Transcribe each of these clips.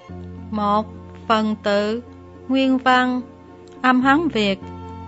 1. Phần tự. Nguyên văn. Âm Hán Việt.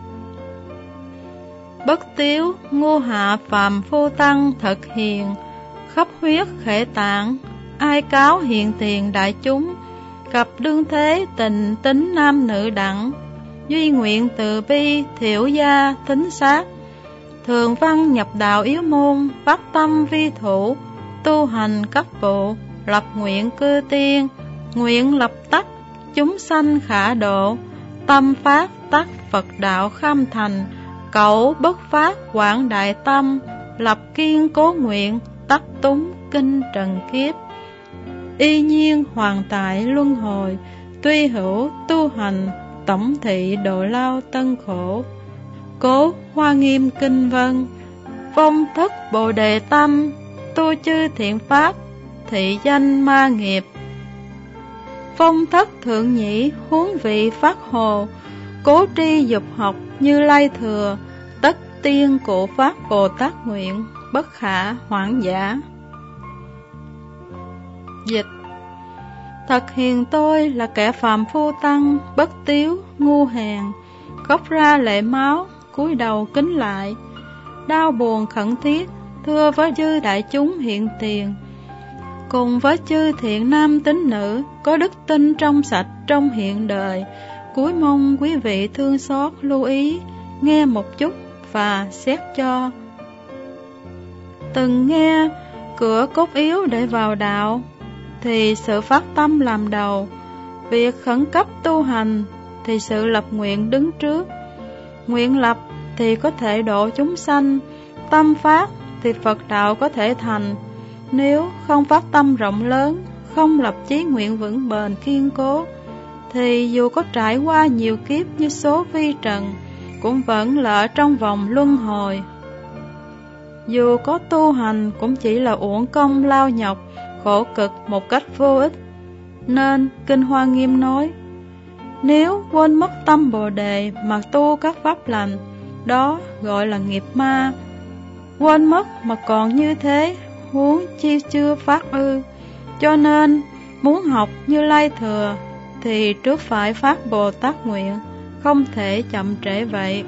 Bất tiếu, ngu hạ phàm phu tăng thật hiền, khắp huyết khể tạng, ai cáo hiện tiền đại chúng, cặp đương thế tình tính nam nữ đẳng, duy nguyện từ bi thiểu gia tính sát, thường văn nhập đạo yếu môn, phát tâm vi thủ, tu hành cấp vụ, lập nguyện cư tiên, nguyện lập tắc chúng sanh khả độ, tâm phát tắc Phật đạo kham thành, cẩu bất phát quảng đại tâm, lập kiên cố nguyện, tắc túng kinh trần kiếp. Y nhiên hoàn tại luân hồi, tuy hữu tu hành, tổng thị độ lao tân khổ. Cố Hoa Nghiêm kinh vân, phong thất bồ đề tâm, tu chư thiện pháp, thị danh ma nghiệp. Phong thất thượng nhĩ huống vị phát hồ, cố tri dục học Như Lai thừa, tất tiên cụ phát Bồ Tát nguyện, bất khả hoãn giả. Dịch. Thật hiền tôi là kẻ phàm phu tăng, bất tiếu, ngu hèn, khóc ra lệ máu, cúi đầu kính lại, đau buồn khẩn thiết, thưa với chư đại chúng hiện tiền, cùng với chư thiện nam tín nữ, có đức tin trong sạch trong hiện đời, cúi mong quý vị thương xót lưu ý, nghe một chút và xét cho. Từng nghe cửa cốt yếu để vào đạo, thì sự phát tâm làm đầu, việc khẩn cấp tu hành thì sự lập nguyện đứng trước. Nguyện lập thì có thể độ chúng sanh, tâm phát thì Phật đạo có thể thành. Nếu không phát tâm rộng lớn, không lập chí nguyện vững bền kiên cố, thì dù có trải qua nhiều kiếp như số vi trần, cũng vẫn là ở trong vòng luân hồi. Dù có tu hành cũng chỉ là uổng công lao nhọc, khổ cực một cách vô ích. Nên Kinh Hoa Nghiêm nói, nếu quên mất tâm Bồ Đề mà tu các pháp lành, đó gọi là nghiệp ma. Quên mất mà còn như thế, huống chi chưa phát ư. Cho nên muốn học Như Lai thừa thì trước phải phát Bồ Tát nguyện, không thể chậm trễ vậy.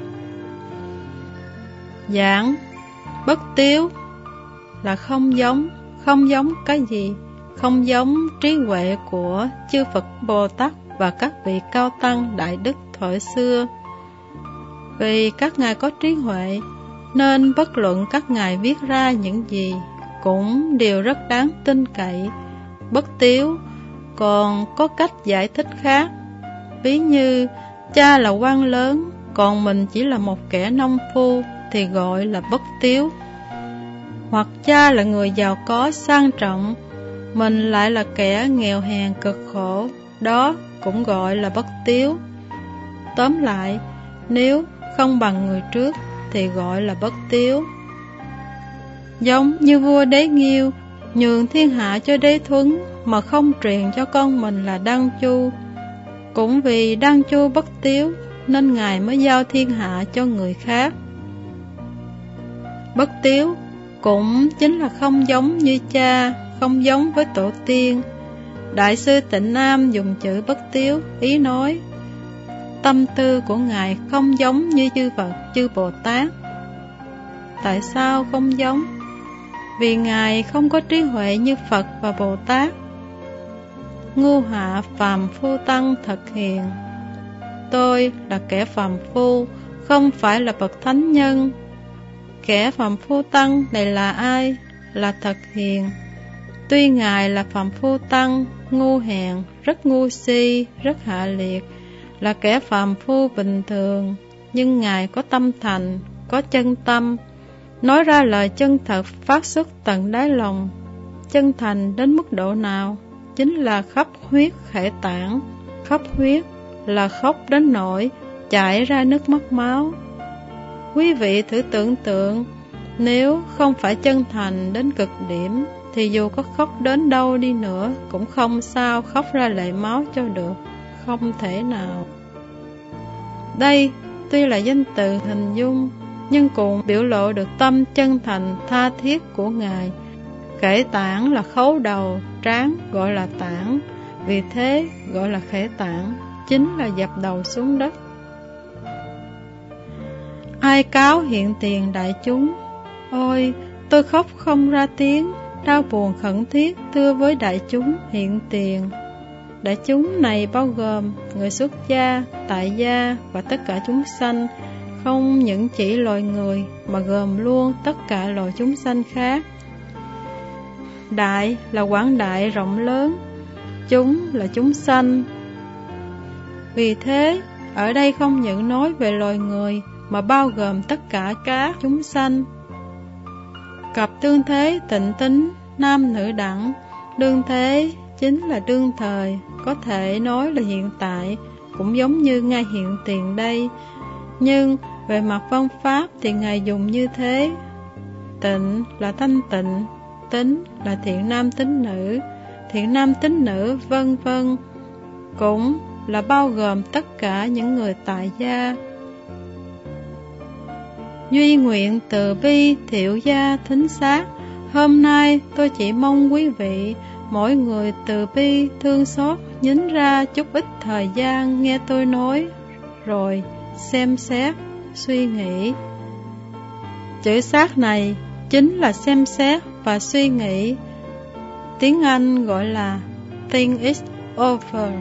Giảng. Bất tiếu là không giống cái gì? Không giống trí huệ của chư Phật Bồ Tát và các vị cao tăng đại đức thuở xưa. Vì các ngài có trí huệ, nên bất luận các ngài viết ra những gì cũng đều rất đáng tin cậy. Bất tiếu còn có cách giải thích khác. Ví như cha là quan lớn, còn mình chỉ là một kẻ nông phu thì gọi là bất tiếu. Hoặc cha là người giàu có sang trọng, mình lại là kẻ nghèo hèn cực khổ, đó cũng gọi là bất tiếu. Tóm lại, nếu không bằng người trước thì gọi là bất tiếu. Giống như vua Đế Nghiêu nhường thiên hạ cho Đế Thuấn mà không truyền cho con mình là Đăng Chu. Cũng vì Đăng Chu bất tiếu nên ngài mới giao thiên hạ cho người khác. Bất tiếu cũng chính là không giống như cha, không giống với tổ tiên. Đại sư Tịnh Nam dùng chữ bất tiếu, ý nói tâm tư của ngài không giống như chư Phật, chư Bồ Tát. Tại sao không giống? Vì ngài không có trí huệ như Phật và Bồ Tát. Ngu hạ phàm phu tăng thật hiền. Tôi là kẻ phàm phu, không phải là bậc thánh nhân. Kẻ phàm phu tăng này là ai? Là thật hiền. Tuy ngài là phàm phu tăng, ngu hèn, rất ngu si, rất hạ liệt, là kẻ phàm phu bình thường, nhưng ngài có tâm thành, có chân tâm, nói ra lời chân thật phát xuất tận đáy lòng. Chân thành đến mức độ nào? Chính là khắp huyết khể tạng. Khắp huyết là khóc đến nỗi chảy ra nước mắt máu. Quý vị thử tưởng tượng, nếu không phải chân thành đến cực điểm, thì dù có khóc đến đâu đi nữa cũng không sao khóc ra lệ máu cho được. Không thể nào. Đây tuy là danh từ hình dung, nhưng cũng biểu lộ được tâm chân thành tha thiết của ngài. Khể tạng là khấu đầu, trán gọi là tạng, Vì thế gọi là khể tản, chính là dập đầu xuống đất. Ai cáo hiện tiền đại chúng? Ôi, tôi khóc không ra tiếng, đau buồn khẩn thiết thưa với đại chúng hiện tiền. Đại chúng này bao gồm người xuất gia, tại gia và tất cả chúng sanh, không những chỉ loài người mà gồm luôn tất cả loài chúng sanh khác. Đại là quảng đại rộng lớn, chúng là chúng sanh. Vì thế, ở đây không những nói về loài người mà bao gồm tất cả các chúng sanh. Cặp tương thế tịnh tính, nam nữ đẳng. Đương thế chính là đương thời, có thể nói là hiện tại, cũng giống như ngay hiện tiền đây. Nhưng về mặt văn pháp thì Ngài dùng như thế. Tịnh là thanh tịnh, tính là thiện nam tín nữ, thiện nam tín nữ vân vân, cũng là bao gồm tất cả những người tại gia. Duy nguyện từ bi thiệu gia thính sát. Hôm nay tôi chỉ mong quý vị mỗi người từ bi thương xót nhín ra chút ít thời gian nghe tôi nói, rồi xem xét, suy nghĩ. Chữ sát này chính là xem xét và suy nghĩ. Tiếng Anh gọi là think it over.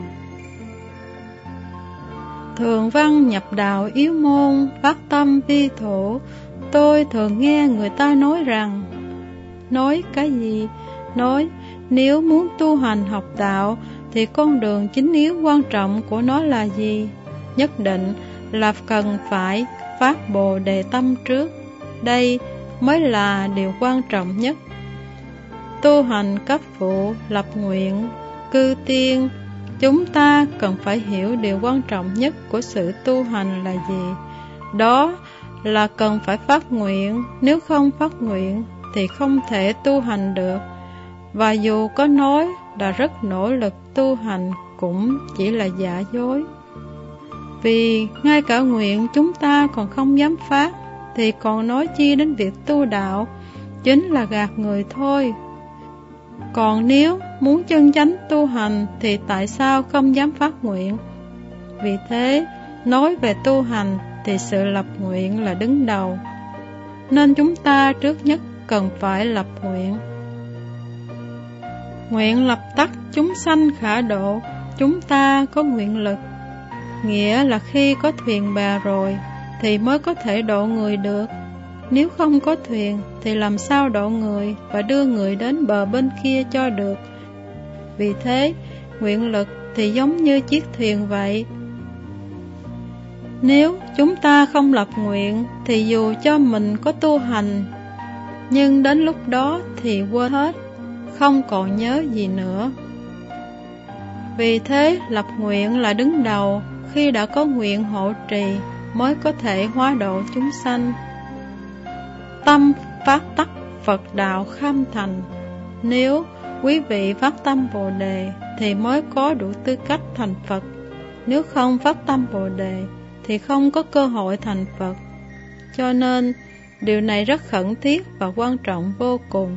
Thường văn nhập đạo yếu môn, phát tâm vi thổ. Tôi thường nghe người ta nói rằng, nói cái gì? Nói nếu muốn tu hành học đạo thì con đường chính yếu quan trọng của nó là gì? Nhất định là cần phải phát Bồ Đề tâm trước. Đây mới là điều quan trọng nhất. Tu hành cấp phụ, lập nguyện, cư tiên. Chúng ta cần phải hiểu điều quan trọng nhất của sự tu hành là gì. Đó là cần phải phát nguyện. Nếu không phát nguyện thì không thể tu hành được. Và dù có nói là rất nỗ lực tu hành cũng chỉ là giả dối. Vì ngay cả nguyện chúng ta còn không dám phát, thì còn nói chi đến việc tu đạo, chính là gạt người thôi. Còn nếu muốn chân chánh tu hành thì tại sao không dám phát nguyện? Vì thế, nói về tu hành thì sự lập nguyện là đứng đầu. Nên chúng ta trước nhất cần phải lập nguyện. Nguyện lập tắc chúng sanh khả độ. Chúng ta có nguyện lực, nghĩa là khi có thuyền bè rồi thì mới có thể độ người được. Nếu không có thuyền thì làm sao độ người và đưa người đến bờ bên kia cho được. Vì thế, nguyện lực thì giống như chiếc thuyền vậy. Nếu chúng ta không lập nguyện thì dù cho mình có tu hành, nhưng đến lúc đó thì quên hết, không còn nhớ gì nữa. Vì thế, lập nguyện là đứng đầu. Khi đã có nguyện hộ trì mới có thể hóa độ chúng sanh. Tâm phát tắc Phật đạo kham thành. Nếu quý vị phát tâm Bồ Đề thì mới có đủ tư cách thành Phật. Nếu không phát tâm Bồ Đề thì không có cơ hội thành Phật. Cho nên điều này rất khẩn thiết và quan trọng vô cùng.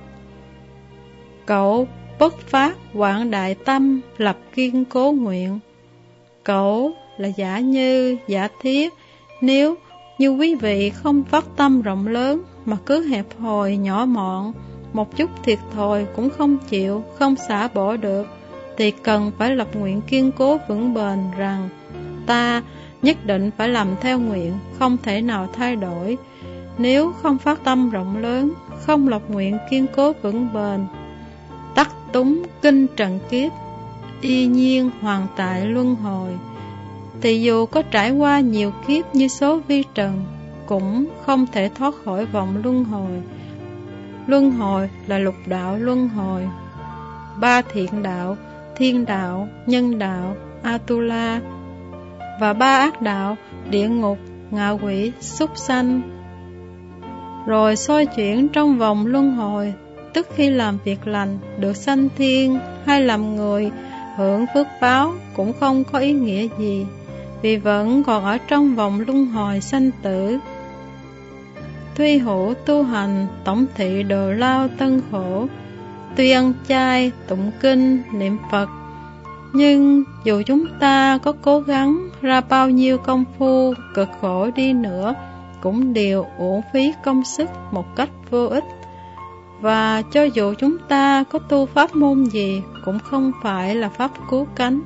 Cậu bất phát quảng đại tâm, lập kiên cố nguyện. Cậu là giả như, giả thiết. Nếu như quý vị không phát tâm rộng lớn mà cứ hẹp hòi nhỏ mọn, một chút thiệt thòi cũng không chịu, không xả bỏ được, thì cần phải lập nguyện kiên cố vững bền rằng ta nhất định phải làm theo nguyện, không thể nào thay đổi. Nếu không phát tâm rộng lớn, không lập nguyện kiên cố vững bền, tắc túng kinh trần kiếp, y nhiên hoàn tại luân hồi, thì dù có trải qua nhiều kiếp như số vi trần, cũng không thể thoát khỏi vòng luân hồi. Luân hồi là lục đạo luân hồi: 3 thiện đạo, thiên đạo, nhân đạo, Atula, và 3 ác đạo, địa ngục, ngạ quỷ, súc sanh. Rồi xoay chuyển trong vòng luân hồi, tức khi làm việc lành được sanh thiên hay làm người hưởng phước báo cũng không có ý nghĩa gì, vì vẫn còn ở trong vòng luân hồi sanh tử. Tuy hữu tu hành, tổng thị đồ lao tân khổ, tuy ăn chay, tụng kinh, niệm Phật, Nhưng dù chúng ta có cố gắng ra bao nhiêu công phu cực khổ đi nữa, cũng đều uổng phí công sức một cách vô ích. Và cho dù chúng ta có tu pháp môn gì, cũng không phải là pháp cứu cánh.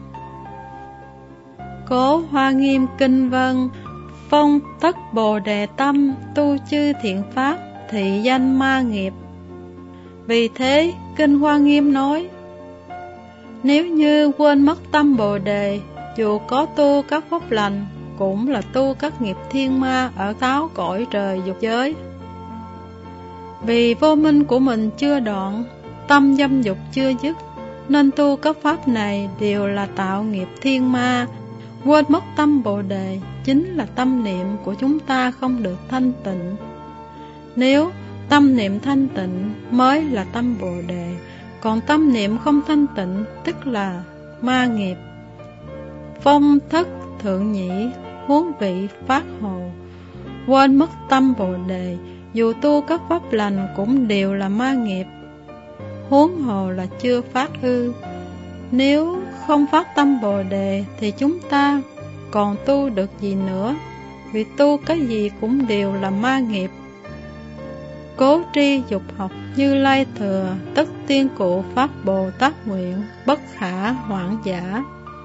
Cố Hoa Nghiêm kinh vân: phong tất bồ đề tâm, tu chư thiện pháp, thị danh ma nghiệp. Vì thế, kinh Hoa Nghiêm nói, nếu như quên mất tâm bồ đề, dù có tu các pháp lành, cũng là tu các nghiệp thiên ma ở sáu cõi trời dục giới. Vì vô minh của mình chưa đoạn, tâm dâm dục chưa dứt, nên tu các pháp này đều là tạo nghiệp thiên ma. Quên mất tâm bồ đề chính là tâm niệm của chúng ta không được thanh tịnh. Nếu tâm niệm thanh tịnh mới là tâm bồ đề, còn tâm niệm không thanh tịnh tức là ma nghiệp. Phong thất thượng nhĩ, huống vị phát hồ. Quên mất tâm bồ đề, dù tu các pháp lành cũng đều là ma nghiệp, huống hồ là chưa phát ư. Nếu không phát tâm bồ đề thì chúng ta còn tu được gì nữa, vì tu cái gì cũng đều là ma nghiệp. Cố tri dục học, Như Lai thừa, tất tiên cụ pháp Bồ Tát nguyện, bất khả hoãn giả.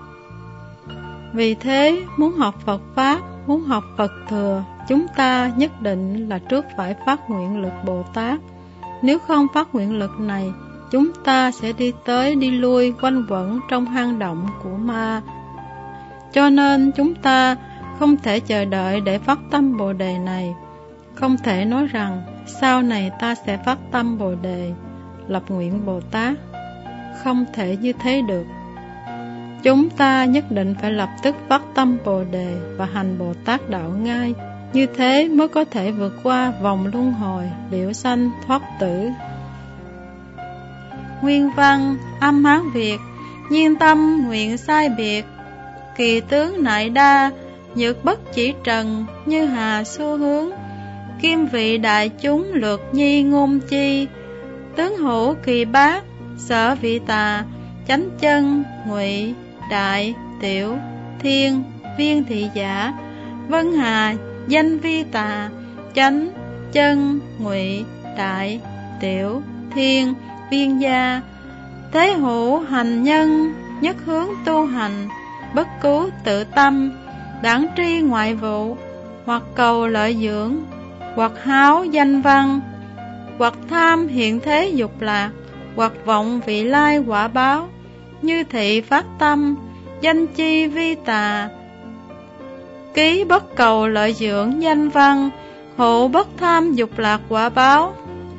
Vì thế, muốn học Phật Pháp, muốn học Phật thừa, chúng ta nhất định là trước phải phát nguyện lực Bồ Tát. Nếu không phát nguyện lực này, chúng ta sẽ đi tới đi lui quanh quẩn trong hang động của ma. Cho nên chúng ta không thể chờ đợi để phát tâm Bồ đề này. Không thể nói rằng sau này ta sẽ phát tâm Bồ đề, lập nguyện Bồ Tát. Không thể như thế được. Chúng ta nhất định phải lập tức phát tâm Bồ đề và hành Bồ Tát đạo ngay. Như thế mới có thể vượt qua vòng luân hồi, liễu sanh thoát tử. Nguyên văn âm Hán Việt: nhiên tâm nguyện sai biệt, kỳ tướng nại đa, nhược bất chỉ trần, như hà xu hướng. Kim vị đại chúng lược nhi ngôn chi, tướng hữu kỳ bát, sở vị tà, chánh chân, ngụy, đại, tiểu, thiên, viên thị giả. Vân hà danh vi tà, chánh, chân, ngụy, đại, tiểu, thiên, viên gia. Thế hữu hành nhân, nhất hướng tu hành, bất cứu tự tâm, đẳng tri ngoại vụ, hoặc cầu lợi dưỡng, hoặc háo danh văn, hoặc tham hiện thế dục lạc, hoặc vọng vị lai quả báo. Như thị phát tâm, danh chi vi tà, ký bất cầu lợi dưỡng danh văn, hộ bất tham dục lạc quả báo.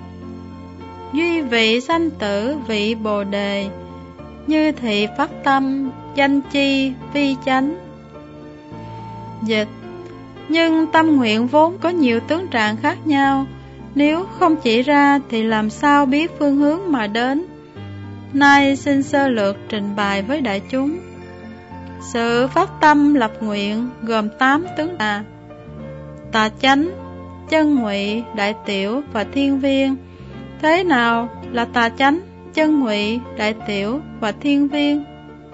Duy vị sanh tử vị bồ đề, như thị phát tâm, danh chi vi chánh. Dịch: nhưng tâm nguyện vốn có nhiều tướng trạng khác nhau, nếu không chỉ ra thì làm sao biết phương hướng mà đến. Nay xin sơ lược trình bày với đại chúng. Sự phát tâm lập nguyện gồm 8 tướng là tà chánh, chân ngụy, đại tiểu và thiên viên. Thế nào là tà chánh, chân ngụy, đại tiểu và thiên viên?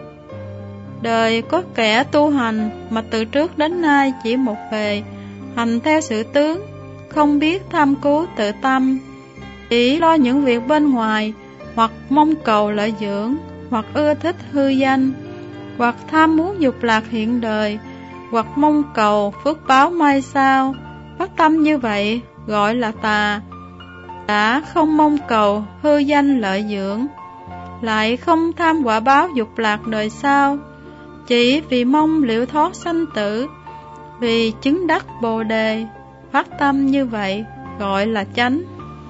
Đời có kẻ tu hành mà từ trước đến nay chỉ một về, hành theo sự tướng, không biết tham cứu tự tâm, chỉ lo những việc bên ngoài, hoặc mong cầu lợi dưỡng, hoặc ưa thích hư danh, hoặc tham muốn dục lạc hiện đời, hoặc mong cầu phước báo mai sau. Phát tâm như vậy gọi là tà. Đã không mong cầu hư danh lợi dưỡng, lại không tham quả báo dục lạc đời sau, chỉ vì mong liễu thoát sanh tử, vì chứng đắc bồ đề. Phát tâm như vậy gọi là chánh.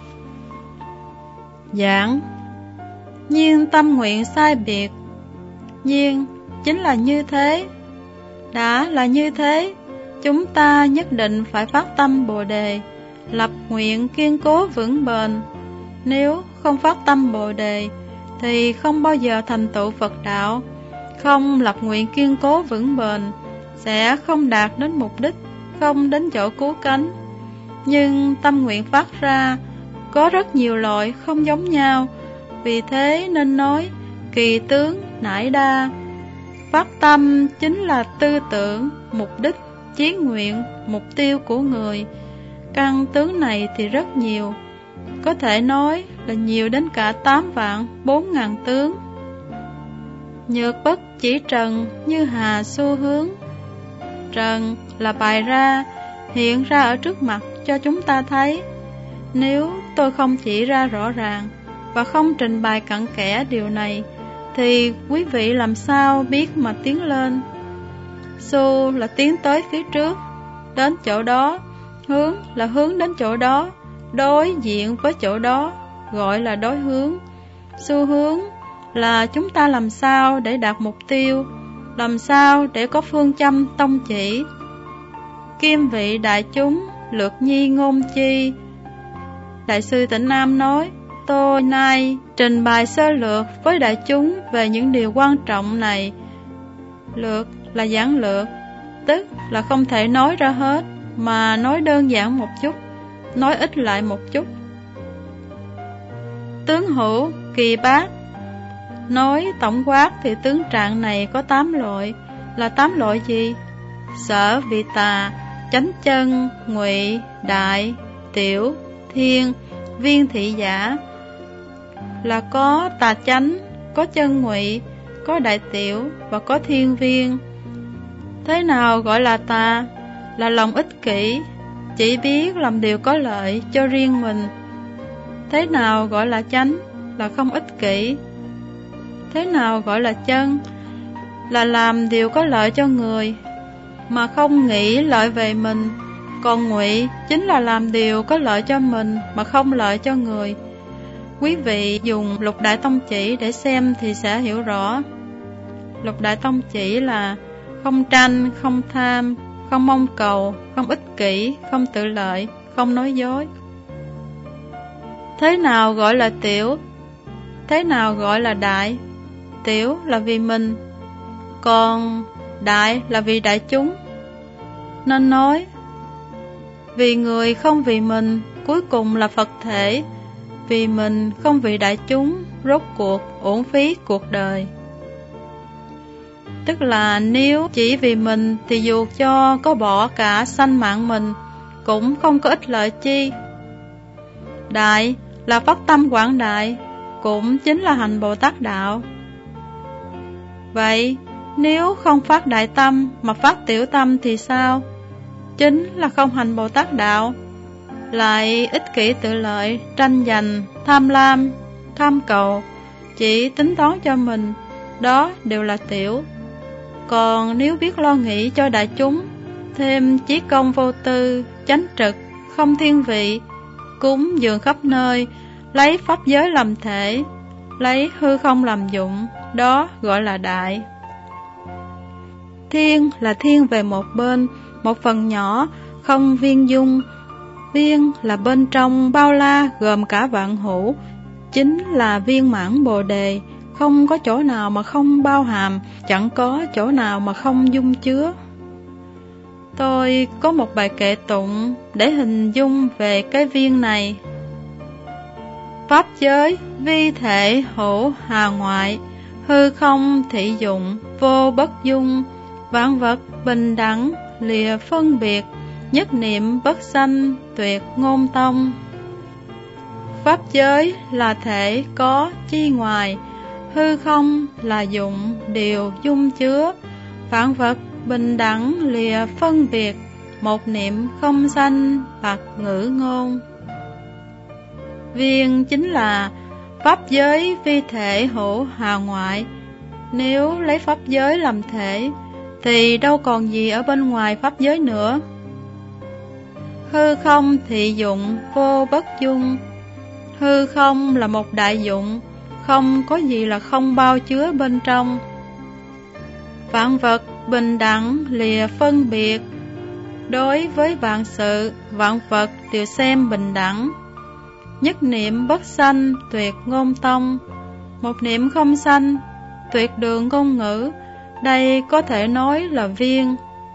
Giảng: nhiên tâm nguyện sai biệt. Nhiên chính là như thế. Đã là như thế, chúng ta nhất định phải phát tâm bồ đề, lập nguyện kiên cố vững bền. Nếu không phát tâm bồ đề thì không bao giờ thành tựu Phật đạo. Không lập nguyện kiên cố vững bền sẽ không đạt đến mục đích, không đến chỗ cứu cánh. Nhưng tâm nguyện phát ra có rất nhiều loại không giống nhau, vì thế nên nói kỳ tướng nải đa. Phát tâm chính là tư tưởng, mục đích, chí nguyện, mục tiêu của người. Căn tướng này thì rất nhiều, có thể nói là nhiều đến cả 8.400.000 tướng. Nhược bất chỉ trần như hà xu hướng. Trần là bày ra, hiện ra ở trước mặt cho chúng ta thấy. Nếu tôi không chỉ ra rõ ràng và không trình bày cặn kẽ điều này, thì quý vị làm sao biết mà tiến lên? Xu là tiến tới phía trước, đến chỗ đó. Hướng là hướng đến chỗ đó, đối diện với chỗ đó, gọi là đối hướng. Xu hướng là chúng ta làm sao để đạt mục tiêu, làm sao để có phương châm tông chỉ. Kim vị đại chúng, lược nhi ngôn chi. Đại sư Tịnh Nam nói, tôi nay trình bày sơ lược với đại chúng về những điều quan trọng này. Lược là giản lược, tức là không thể nói ra hết, mà nói đơn giản một chút, nói ít lại một chút. Tướng hữu, kỳ bác. Nói tổng quát thì tướng trạng này có 8 loại. Là 8 loại gì? Sở vị tà, chánh chân, ngụy, đại, tiểu, thiên, viên thị giả. Là có tà chánh, có chân ngụy, có đại tiểu và có thiên viên. Thế nào gọi là tà? Là lòng ích kỷ, chỉ biết làm điều có lợi cho riêng mình. Thế nào gọi là chánh? Là không ích kỷ. Thế nào gọi là chân? Là làm điều có lợi cho người, mà không nghĩ lợi về mình. Còn ngụy chính là làm điều có lợi cho mình, mà không lợi cho người. Quý vị dùng Lục Đại Tông Chỉ để xem thì sẽ hiểu rõ. Lục Đại Tông Chỉ là không tranh, không tham, không mong cầu, không ích kỷ, không tự lợi, không nói dối. Thế nào gọi là tiểu? Thế nào gọi là đại? Tiểu là vì mình, còn đại là vì đại chúng. Nên nói, vì người không vì mình, cuối cùng là Phật thể. Vì mình không vì đại chúng, rốt cuộc uổng phí cuộc đời. Tức là nếu chỉ vì mình thì dù cho có bỏ cả sanh mạng mình, cũng không có ích lợi chi. Đại là phát tâm quảng đại, cũng chính là hành Bồ Tát đạo. Vậy nếu không phát đại tâm mà phát tiểu tâm thì sao? Chính là không hành Bồ Tát đạo. Lại ích kỷ tự lợi, tranh giành, tham lam, tham cầu, chỉ tính toán cho mình, đó đều là tiểu. Còn nếu biết lo nghĩ cho đại chúng, thêm chí công vô tư, chánh trực, không thiên vị, cúng dường khắp nơi, lấy pháp giới làm thể, lấy hư không làm dụng, đó gọi là đại. Thiên là thiên về một bên, một phần nhỏ, không viên dung. Viên là bên trong bao la gồm cả vạn hữu, chính là viên mãn Bồ Đề, không có chỗ nào mà không bao hàm, chẳng có chỗ nào mà không dung chứa. Tôi có một bài kệ tụng để hình dung về cái viên này. Pháp giới vi thể hữu hà ngoại, hư không thị dụng vô bất dung, vạn vật bình đẳng lìa phân biệt, nhất niệm bất sanh tuyệt ngôn tông. Pháp giới là thể có chi ngoài, hư không là dụng điều dung chứa, vạn vật bình đẳng lìa phân biệt, một niệm không sanh bạc ngữ ngôn. Viên chính là pháp giới vi thể hữu hà ngoại. Nếu lấy pháp giới làm thể thì đâu còn gì ở bên ngoài pháp giới nữa. Hư không thị dụng vô bất dung. Hư không là một đại dụng, không có gì là không bao chứa bên trong. Vạn vật bình đẳng lìa phân biệt. Đối với vạn sự, vạn vật đều xem bình đẳng. Nhất niệm bất sanh tuyệt ngôn tông. Một niệm không sanh, tuyệt đường ngôn ngữ. Đây có thể nói là viên.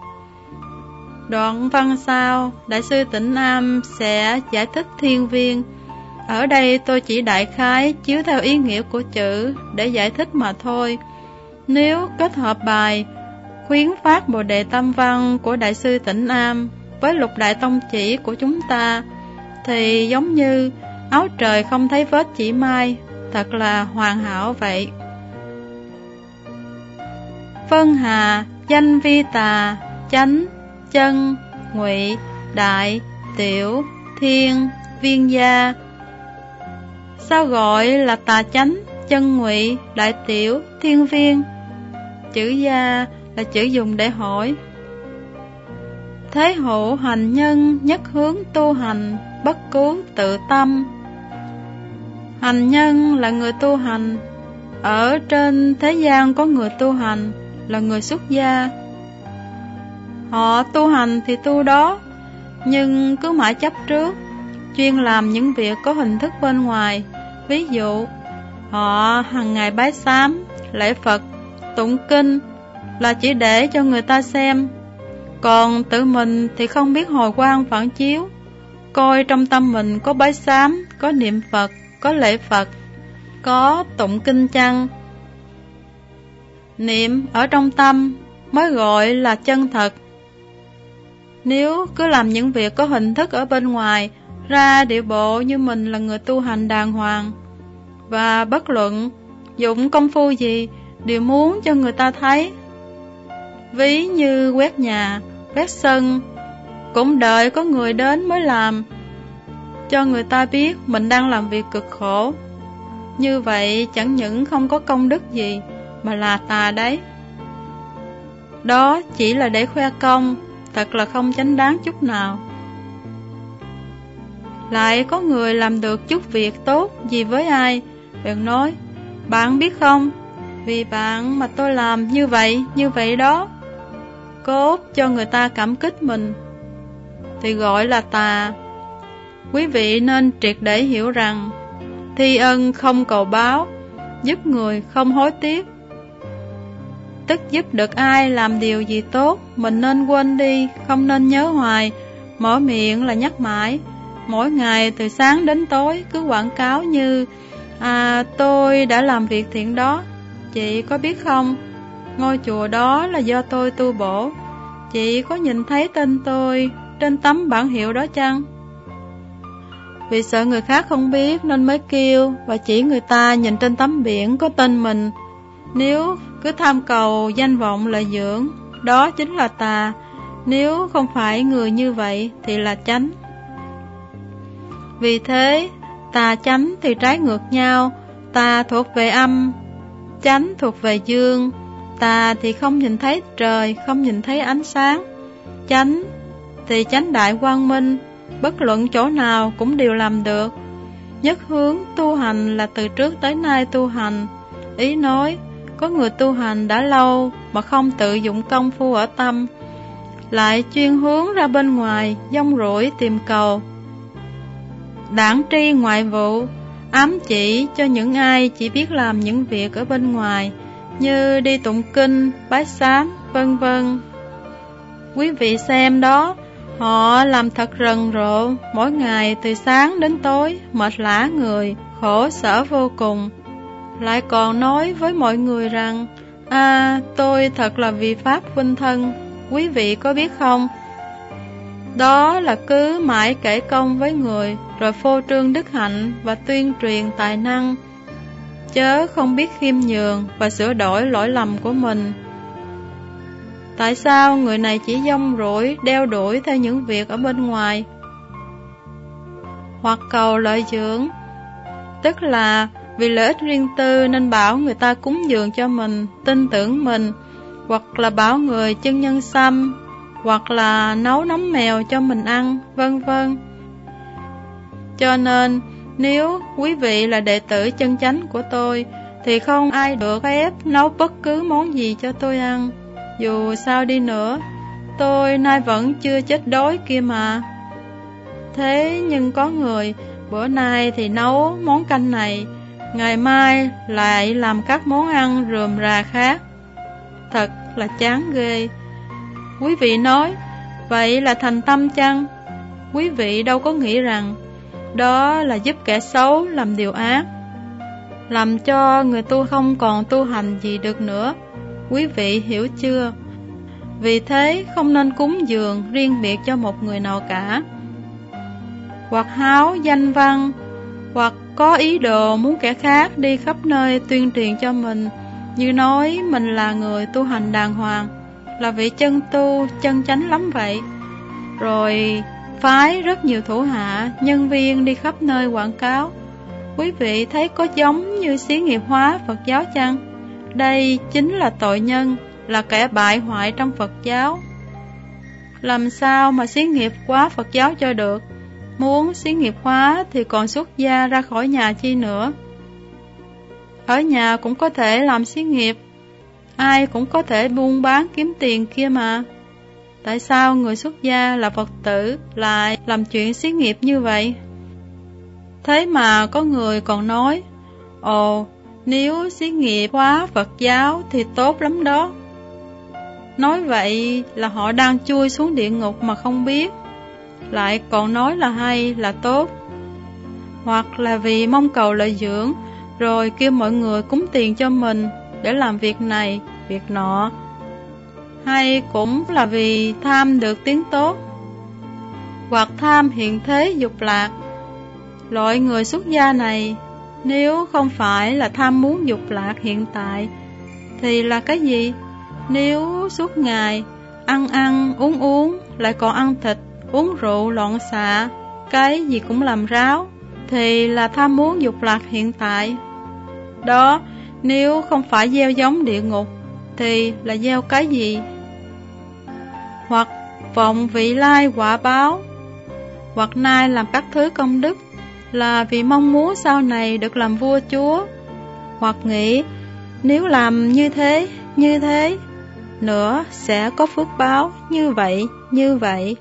Đoạn văn sau, Đại sư Tịnh Nam sẽ giải thích thiên viên. Ở đây tôi chỉ đại khái chiếu theo ý nghĩa của chữ để giải thích mà thôi. Nếu kết hợp bài khuyến phát Bồ Đề Tam Văn của Đại sư Tịnh Am với Lục Đại Tông Chỉ của chúng ta, thì giống như áo trời không thấy vết chỉ mai, thật là hoàn hảo vậy. Phân hà, danh vi tà, chánh, chân, ngụy, đại, tiểu, thiên, viên gia. Sao gọi là tà chánh, chân ngụy, đại tiểu, thiên viên? Chữ gia là chữ dùng để hỏi. Thế hộ hành nhân nhất hướng tu hành, bất cứu tự tâm. Hành nhân là người tu hành. Ở trên thế gian có người tu hành là người xuất gia. Họ tu hành thì tu đó, nhưng cứ mãi chấp trước, chuyên làm những việc có hình thức bên ngoài. Ví dụ, họ hàng ngày bái sám, lễ Phật, tụng kinh là chỉ để cho người ta xem. Còn tự mình thì không biết hồi quang phản chiếu, coi trong tâm mình có bái sám, có niệm Phật, có lễ Phật, có tụng kinh chăng. Niệm ở trong tâm mới gọi là chân thật. Nếu cứ làm những việc có hình thức ở bên ngoài, ra điệu bộ như mình là người tu hành đàng hoàng, và bất luận dụng công phu gì đều muốn cho người ta thấy. Ví như quét nhà, quét sân, cũng đợi có người đến mới làm, cho người ta biết mình đang làm việc cực khổ. Như vậy chẳng những không có công đức gì, mà là tà đấy. Đó chỉ là để khoe công, thật là không chánh đáng chút nào. Lại có người làm được chút việc tốt gì với ai, bèn nói: bạn biết không, vì bạn mà tôi làm như vậy đó. Cốt cho người ta cảm kích mình, thì gọi là tà. Quý vị nên triệt để hiểu rằng thi ân không cầu báo, giúp người không hối tiếc. Tức giúp được ai làm điều gì tốt, mình nên quên đi, không nên nhớ hoài, mở miệng là nhắc mãi. Mỗi ngày từ sáng đến tối cứ quảng cáo như: tôi đã làm việc thiện đó, chị có biết không? Ngôi chùa đó là do tôi tu bổ, chị có nhìn thấy tên tôi trên tấm bảng hiệu đó chăng? Vì sợ người khác không biết nên mới kêu và chỉ người ta nhìn trên tấm biển có tên mình. Nếu cứ tham cầu danh vọng lợi dưỡng, đó chính là tà. Nếu không phải người như vậy thì là chánh. Vì thế, tà chánh thì trái ngược nhau. Tà thuộc về âm, chánh thuộc về dương. Tà thì không nhìn thấy trời, không nhìn thấy ánh sáng. Chánh thì chánh đại quang minh, bất luận chỗ nào cũng đều làm được. Nhất hướng tu hành là từ trước tới nay tu hành. Ý nói, có người tu hành đã lâu mà không tự dụng công phu ở tâm, lại chuyên hướng ra bên ngoài, dông rủi tìm cầu. Đảng tri ngoại vụ, ám chỉ cho những ai chỉ biết làm những việc ở bên ngoài, như đi tụng kinh, bái sám, vân vân. Quý vị xem đó, họ làm thật rần rộ, mỗi ngày từ sáng đến tối, mệt lả người, khổ sở vô cùng. Lại còn nói với mọi người rằng: tôi thật là vì Pháp vinh thân. Quý vị có biết không? Đó là cứ mãi kể công với người, rồi phô trương đức hạnh và tuyên truyền tài năng, chớ không biết khiêm nhường và sửa đổi lỗi lầm của mình. Tại sao người này chỉ dông rủi đeo đuổi theo những việc ở bên ngoài? Hoặc cầu lợi dưỡng, tức là vì lợi ích riêng tư nên bảo người ta cúng dường cho mình, tin tưởng mình, hoặc là bảo người chân nhân sâm, hoặc là nấu nấm mèo cho mình ăn, vân vân. Cho nên, nếu quý vị là đệ tử chân chánh của tôi, thì không ai được ép nấu bất cứ món gì cho tôi ăn. Dù sao đi nữa, tôi nay vẫn chưa chết đói kia mà. Thế nhưng có người, bữa nay thì nấu món canh này, ngày mai lại làm các món ăn rườm rà khác. Thật là chán ghê. Quý vị nói, vậy là thành tâm chăng? Quý vị đâu có nghĩ rằng đó là giúp kẻ xấu làm điều ác, làm cho người tu không còn tu hành gì được nữa. Quý vị hiểu chưa? Vì thế không nên cúng dường riêng biệt cho một người nào cả. Hoặc háo danh văn, hoặc có ý đồ muốn kẻ khác đi khắp nơi tuyên truyền cho mình, như nói mình là người tu hành đàng hoàng, là vị chân tu, chân chánh lắm vậy. Rồi phái rất nhiều thủ hạ, nhân viên đi khắp nơi quảng cáo. Quý vị thấy có giống như xí nghiệp hóa Phật giáo chăng? Đây chính là tội nhân, là kẻ bại hoại trong Phật giáo. Làm sao mà xí nghiệp hóa Phật giáo cho được? Muốn xí nghiệp hóa thì còn xuất gia ra khỏi nhà chi nữa. Ở nhà cũng có thể làm xí nghiệp, ai cũng có thể buôn bán kiếm tiền kia mà. Tại sao người xuất gia là Phật tử lại làm chuyện xí nghiệp như vậy? Thế mà có người còn nói, ồ, nếu xí nghiệp hóa Phật giáo thì tốt lắm đó. Nói vậy là họ đang chui xuống địa ngục mà không biết, lại còn nói là hay, là tốt. Hoặc là vì mong cầu lợi dưỡng, rồi kêu mọi người cúng tiền cho mình để làm việc này, việc nọ. Hay cũng là vì tham được tiếng tốt, hoặc tham hiện thế dục lạc. Loại người xuất gia này, nếu không phải là tham muốn dục lạc hiện tại, thì là cái gì? Nếu suốt ngày ăn uống, lại còn ăn thịt, uống rượu loạn xạ, cái gì cũng làm ráo, thì là tham muốn dục lạc hiện tại. Đó, nếu không phải gieo giống địa ngục, thì là gieo cái gì? Hoặc vọng vị lai quả báo, hoặc nay làm các thứ công đức, là vì mong muốn sau này được làm vua chúa, hoặc nghĩ nếu làm như thế nữa sẽ có phước báo như vậy.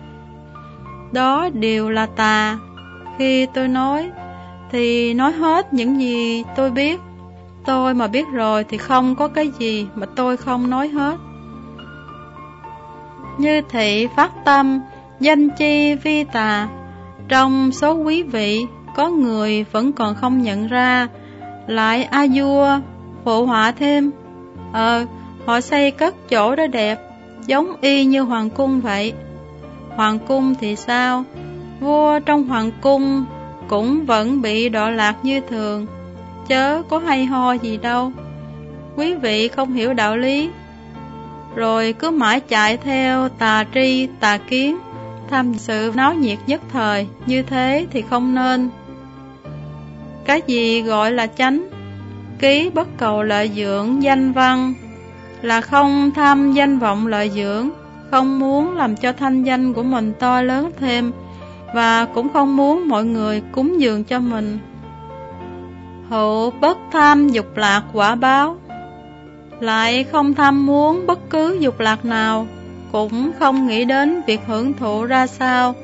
Đó đều là tà. Khi tôi nói thì nói hết những gì tôi biết. Tôi mà biết rồi thì không có cái gì mà tôi không nói hết. Như thị phát tâm, danh chi vi tà. Trong số quý vị có người vẫn còn không nhận ra, lại a vua phụ họa thêm. Họ xây cất chỗ đó đẹp, giống y như hoàng cung vậy. Hoàng cung thì sao? Vua trong hoàng cung cũng vẫn bị đọa lạc như thường, chớ có hay ho gì đâu. Quý vị không hiểu đạo lý, rồi cứ mãi chạy theo tà tri tà kiến, tham sự náo nhiệt nhất thời, như thế thì không nên. Cái gì gọi là chánh? Ký bất cầu lợi dưỡng danh văn, là không tham danh vọng lợi dưỡng, không muốn làm cho thanh danh của mình to lớn thêm, và cũng không muốn mọi người cúng dường cho mình. Hữu bất tham dục lạc quả báo, lại không tham muốn bất cứ dục lạc nào, cũng không nghĩ đến việc hưởng thụ ra sao.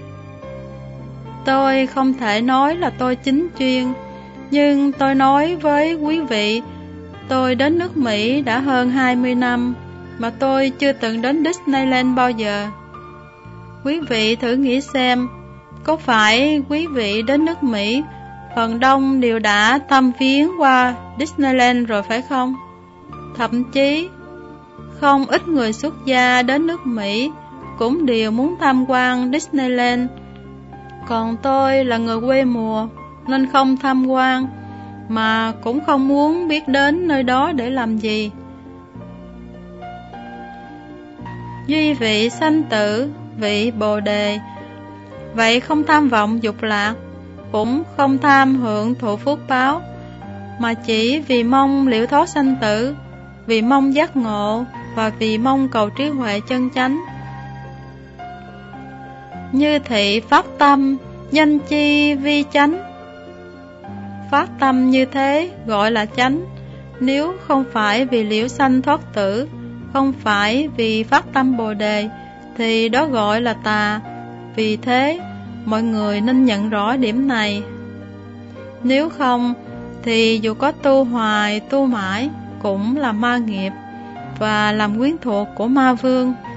Tôi không thể nói là tôi chính chuyên, nhưng tôi nói với quý vị, tôi đến nước Mỹ đã hơn 20 năm, mà tôi chưa từng đến Disneyland bao giờ. Quý vị thử nghĩ xem, có phải quý vị đến nước Mỹ, phần đông đều đã thăm viếng qua Disneyland rồi phải không? Thậm chí, không ít người xuất gia đến nước Mỹ cũng đều muốn tham quan Disneyland. Còn tôi là người quê mùa, nên không tham quan, mà cũng không muốn biết đến nơi đó để làm gì. Duy vị sanh tử, vị Bồ Đề, vậy không tham vọng dục lạc, cũng không tham hưởng thụ phước báo, mà chỉ vì mong liễu thoát sanh tử, vì mong giác ngộ, và vì mong cầu trí huệ chân chánh. Như thị phát tâm, danh chi vi chánh. Phát tâm như thế gọi là chánh, nếu không phải vì liễu sanh thoát tử, không phải vì phát tâm Bồ Đề, thì đó gọi là tà. Vì thế, mọi người nên nhận rõ điểm này. Nếu không, thì dù có tu hoài, tu mãi, cũng là ma nghiệp, và làm quyến thuộc của ma vương.